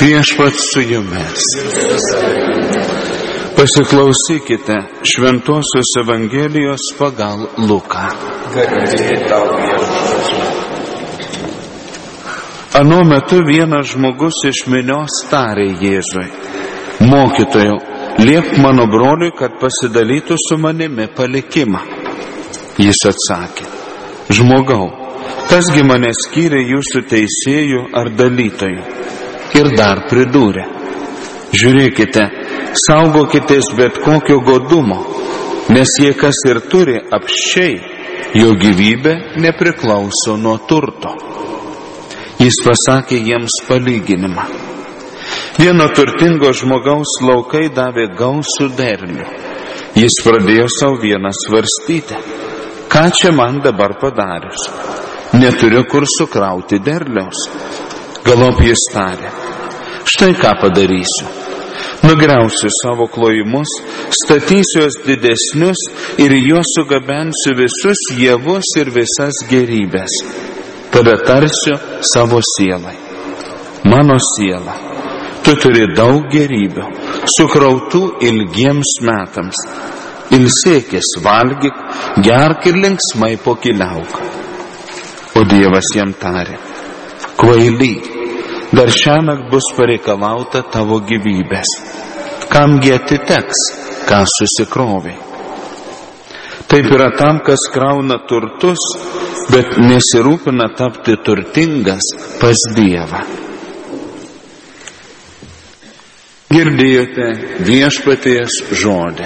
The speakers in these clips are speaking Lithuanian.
Viešpats su jumis. Pasiklausykite Šventosios Evangelijos pagal Luką. Anuo metu vienas žmogus iš minios tarė Jėzui: Mokytojau, liepk mano broliui, kad pasidalytų su manimi palikimą. Jis atsakė: Žmogau, kasgi mane skyrė jūsų teisėjų ar dalytojų? Ir dar pridūrė: Žiūrėkite, saugokitės bet kokio godumo, nes jei kas ir turi apsčiai, jo gyvybė nepriklauso nuo turto. Jis pasakė jiems palyginimą. Vieno turtingo žmogaus laukai davė gausų derlių. Jis pradėjo savo vieną svarstyti: ką čia man dabar padarius? Neturiu kur sukrauti derliaus. Galop jis tarė: štai ką padarysiu. Nugriausiu savo klojimus, statysiu juos didesnius ir juos sugabensiu visus javus ir visas gerybės. Tada tarsiu savo sielai: mano siela, tu turi daug gerybių, sukrautų ilgiems metams. Ilsėkis, valgyk, gerk ir linksmai pokyliauk. O Dievas jam tarė: kvaily, dar šiąnakt bus pareikalauta tavo gyvybės. Kamgi atiteks, ką susikrovė? Taip yra tam, kas krauna turtus, bet nesirūpina tapti turtingas pas Dievą. Girdėjote viešpaties žodį.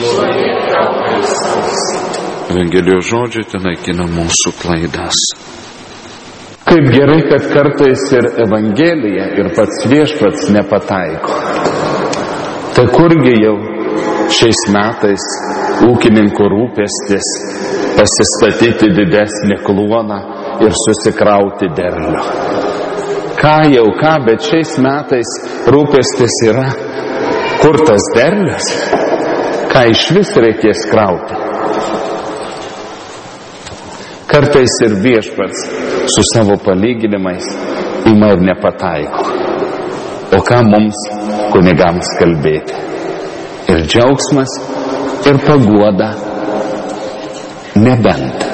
Evangelijos žodžiai ten naikina mūsų klaidas. Kaip gerai, kad kartais ir Evangelija, ir pats viešpats nepataiko. Tai kurgi jau šiais metais ūkininkų rūpestis pasistatyti didesnį kluoną ir susikrauti derlių. Ką jau ką, bet šiais metais rūpestis yra, kur tas derlius, ką iš vis reikės krauti. Kartais ir viešpats su savo palyginimais ima ir nepataiko. O ką mums, kunigams, kalbėti? Ir džiaugsmas, ir paguoda, nebent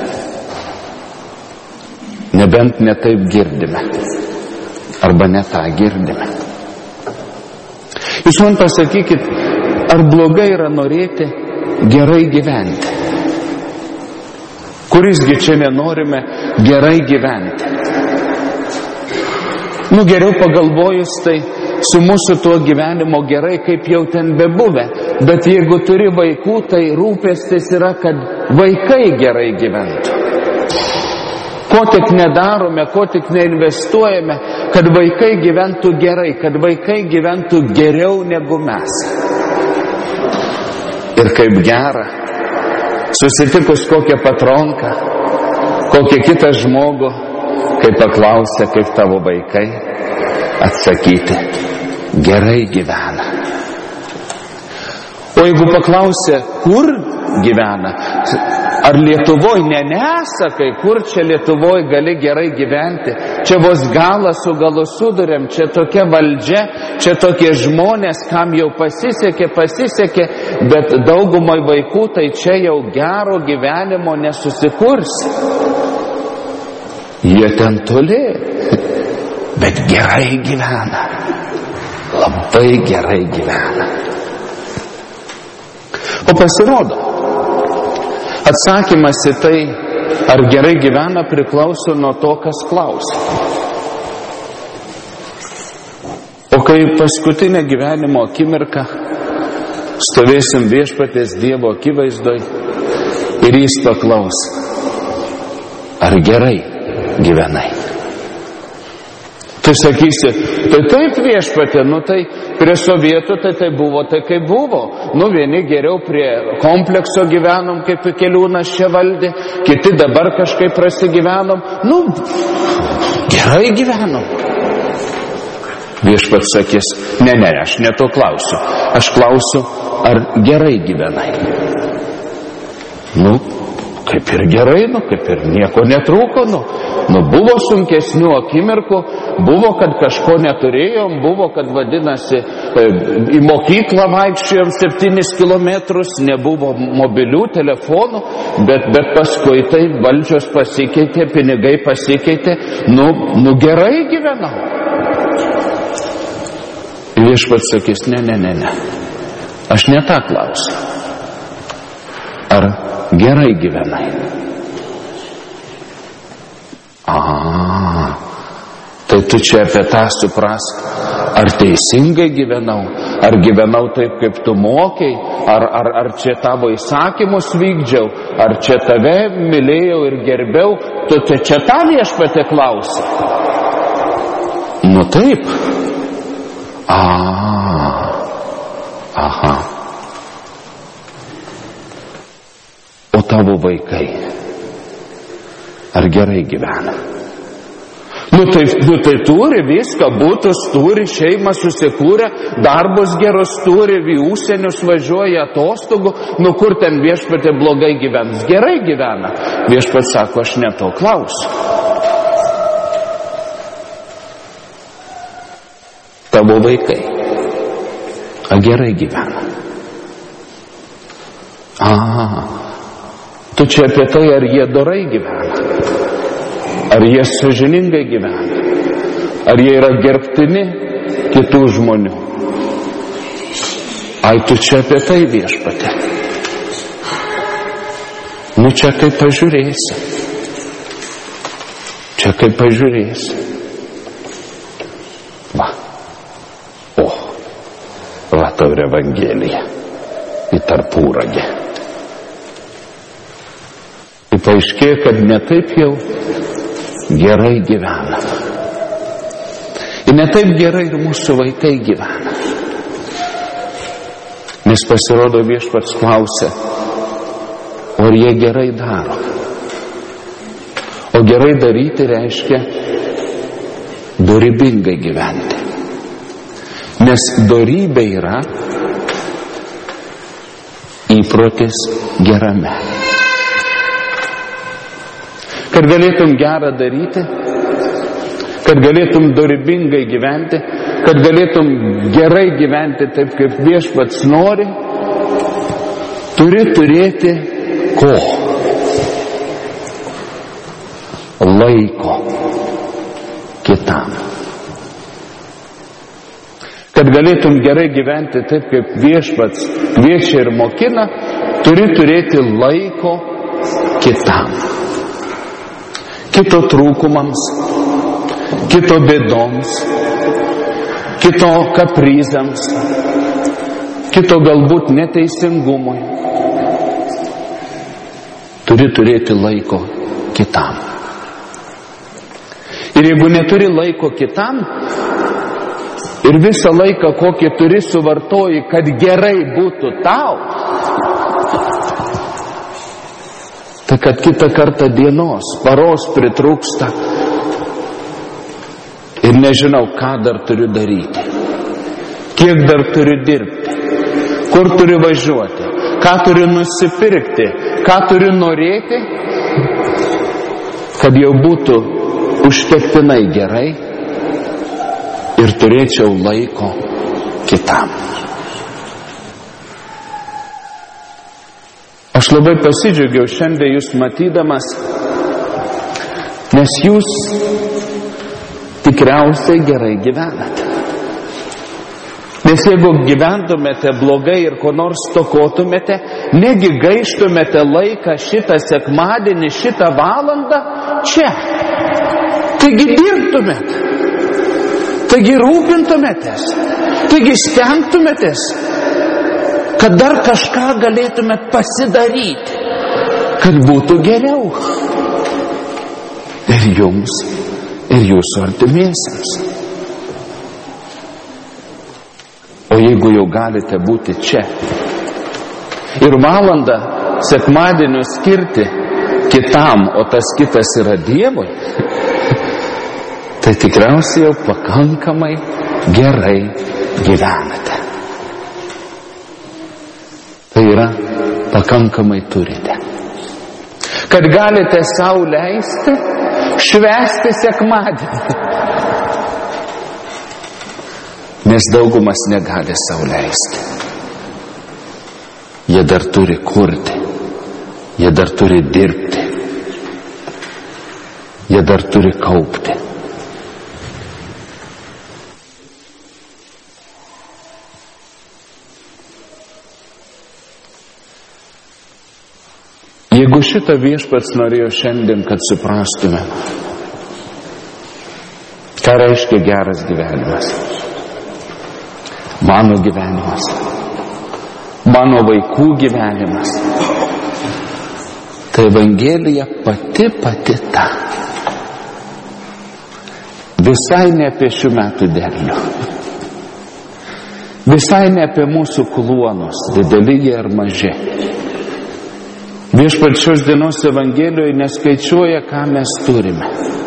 ne taip girdime, arba ne tą girdime. Jūs man pasakykit, ar blogai yra norėti gerai gyventi? Kurisgi čia nenorime gerai gyventi? Geriau pagalvojus, tai su mūsų tuo gyvenimo gerai, kaip jau ten bebuvę. Bet jeigu turi vaikų, tai rūpestis yra, kad vaikai gerai gyventų. Ko tik nedarome, ko tik neinvestuojame, kad vaikai gyventų gerai, kad vaikai gyventų geriau negu mes. Ir kaip gera, susitikus kokią patronką, kokią kitą žmogų, kai paklausia, kaip tavo vaikai, atsakyti: gerai gyvena. O jeigu paklausia, kur gyvena, ar Lietuvoje, nesakai, kur čia Lietuvoje gali gerai gyventi, čia vos galą su galu suduriam, čia tokia valdžia, čia tokie žmonės, kam jau pasisekė, bet daugumai vaikų tai čia jau gero gyvenimo nesusikurs. Jie ten toli, bet gerai gyvena, labai gerai gyvena. O pasirodo, atsakymas į tai, ar gerai gyvena, priklauso nuo to, kas klausia. O kai paskutinę gyvenimo akimirką stovėsim viešpaties Dievo akivaizdoj ir jis paklaus: ar gerai gyvenai? Tai sakysi: tai taip viešpatė, tai prie sovietų tai buvo, tai kaip buvo. Vieni geriau prie komplekso gyvenom, kaip Keliūnas čia valdė, kiti dabar kažkaip prasigyvenom. Gerai gyvenom. Viešpats sakys: ne, aš ne to klausiu. Aš klausiu, ar gerai gyvenai. kaip ir gerai, kaip ir nieko netrūko, buvo sunkesnių akimirkų, buvo, kad kažko neturėjom, buvo, kad vadinasi, į mokyklą vaikščiojom 7 kilometrus, nebuvo mobilių telefonų, bet paskui tai valdžios pasikeitė, pinigai pasikeitė, gerai gyvenau. Viešpats sakys, ne, aš ne tą klausiu. Ar gerai gyvenai? Tai tu čia apie tą suprask, ar teisingai gyvenau, ar gyvenau taip, kaip tu mokei, ar čia tavo įsakymus vykdžiau, ar čia tave mylėjau ir gerbiau, tu čia tą Viešpatie klausi. Taip. Aha. O tavo vaikai, ar gerai gyvena? Tai turi viską, būtus turi, šeimą susikūrę, darbus gerus turi, į užsienius važiuoja atostogų, kur ten Viešpatie blogai gyvens? Gerai gyvena. Viešpats sako, aš ne to klausiu. Tavo vaikai, ar gerai gyvena? Tu čia apie tai, ar jie dorai gyvena? Ar jie sąžiningai gyvena? Ar jie yra gerbtini kitų žmonių? Tu čia apie tai, Viešpatie. Čia kaip pažiūrėsi. Va tau ir Evangelija į Tarpuragę. Ir paaiškėjo, kad ne taip jau gerai gyvena. Ir ne taip gerai ir mūsų vaikai gyvena. Nes pasirodo Viešpats klausia, ar jie gerai daro. O gerai daryti reiškia dorybingai gyventi. Nes dorybė yra įprotis gerame. Kad galėtum gerą daryti, kad galėtum dorybingai gyventi, kad galėtum gerai gyventi taip, kaip Viešpats nori, turi turėti ko? Laiko kitam. Kad galėtum gerai gyventi taip, kaip Viešpats kviečia ir mokina, turi turėti laiko kitam. Kito trūkumams, kito bėdoms, kito kaprizams, kito galbūt neteisingumui. Turi turėti laiko kitam. Ir jeigu neturi laiko kitam, ir visą laiką, kokį turi, suvartoji, kad gerai būtų tau, tai kad kitą kartą dienos, paros pritrūksta ir nežinau, ką dar turiu daryti, kiek dar turiu dirbti, kur turiu važiuoti, ką turiu nusipirkti, ką turiu norėti, kad jau būtų užtektinai gerai ir turėčiau laiko kitam. Aš labai pasidžiaugiau šiandien jūs matydamas, nes jūs tikriausiai gerai gyvenate. Nes jeigu gyventumėte blogai ir ko nors stokotumėte, negi gaištumėte laiką šitą sekmadienį, šitą valandą čia. Taigi dirbtumėt, taigi rūpintumėtės, taigi stengtumėtės, kad dar kažką galėtumėt pasidaryti, kad būtų geriau. Ir jums, ir jūsų artimiesiems. O jeigu jau galite būti čia ir valandą sekmadienio skirti kitam, o tas kitas yra Dievui, tai tikriausiai jau pakankamai gerai gyvenate. Tai yra, pakankamai turite. kad galite sau leisti švęsti sekmadienį. Nes daugumas negali sau leisti. Jie dar turi kurti, jie dar turi dirbti, jie dar turi kaupti. Jeigu šitą viešpats norėjo šiandien, kad suprastume, ką reiškia geras gyvenimas, mano gyvenimas, mano vaikų gyvenimas, tai Evangelija pati ta. Visai ne apie šių metų derlių, visai ne apie mūsų kluonus, dideli jie ar maži. Viešpats šios dienos Evangelijoje neskaičiuoja, ką mes turime.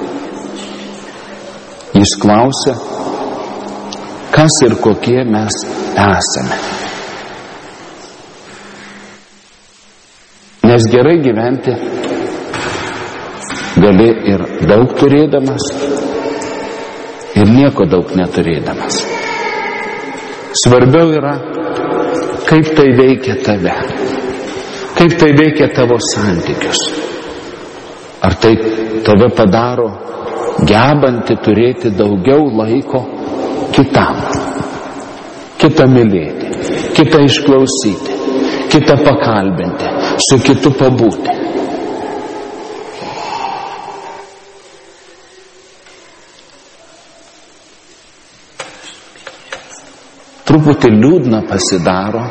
Jis klausia, kas ir kokie mes esame. Nes gerai gyventi gali ir daug turėdamas, ir nieko daug neturėdamas. Svarbiau yra, kaip tai veikia tave. Kaip tai veikia tavo santykius? Ar tai tave padaro gebanti turėti daugiau laiko kitam, kitą mylėti, kitą išklausyti, kitą pakalbinti, su kitu pabūti? Truputį liūdna pasidaro,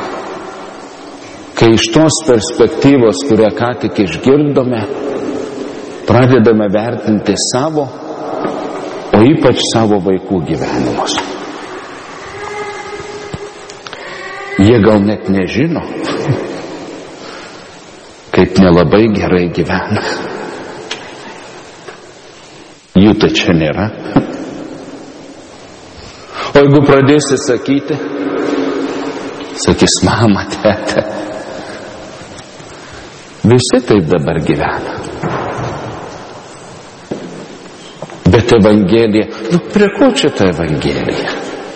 kai iš tos perspektyvos, kurią ką tik išgirdome, pradedame vertinti savo, o ypač savo vaikų gyvenimus. Jie gal net nežino, kaip nelabai gerai gyvena. Jų tai čia nėra. O jeigu pradėsi sakyti, sakys, mama, tete, visi taip dabar gyvena. Bet Evangelija, prie ko čia ta Evangelija?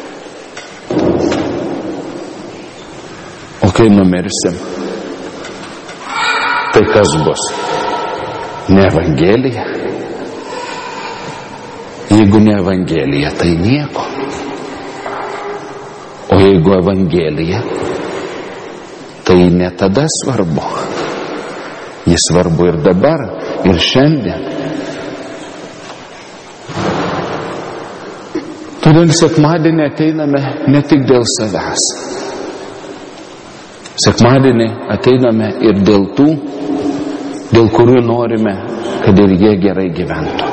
O kai numirsim, tai kas bus? Ne Evangelija? Jeigu ne Evangelija, tai nieko. O jeigu Evangelija, tai ne tada svarbu. Jis svarbu ir dabar, ir šiandien. Todėl sekmadienį ateiname ne tik dėl savęs. Sekmadienį ateiname ir dėl tų, dėl kurių norime, kad ir jie gerai gyventų.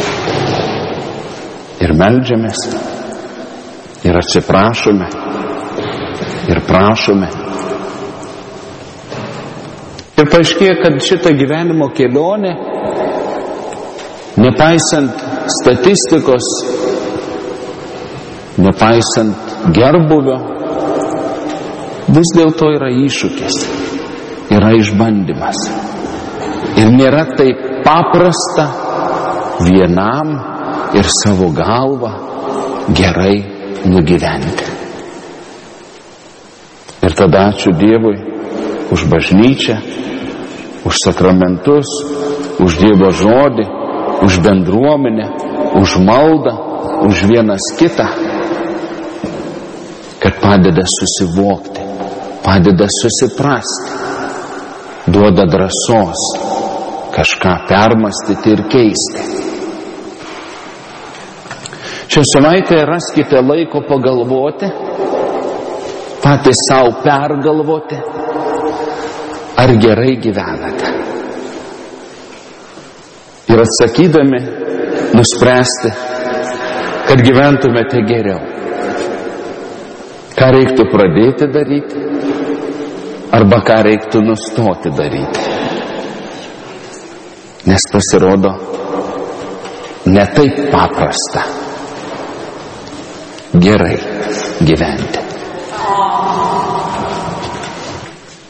Ir meldžiamės, ir atsiprašome, ir prašome. Ir paaiškėja, kad šitą gyvenimo kelionę, nepaisant statistikos, nepaisant gerbuvio, vis dėlto yra iššūkis, yra išbandymas. Ir nėra taip paprasta vienam ir savo galvą gerai nugyventi. Ir tada ačiū Dievui už bažnyčią, už sakramentus, už Dievo žodį, už bendruomenę, už maldą, už vienas kitą, kad padeda susivokti, padeda susiprasti, duoda drąsos kažką permastyti ir keisti. Šią savaitę raskite laiko pagalvoti, patys savo pergalvoti, ar gerai gyvenate. Ir atsakydami nuspręsti, kad gyventumėte geriau. Ką reiktų pradėti daryti, arba ką reiktų nustoti daryti. Nes pasirodo, ne taip paprasta gerai gyventi.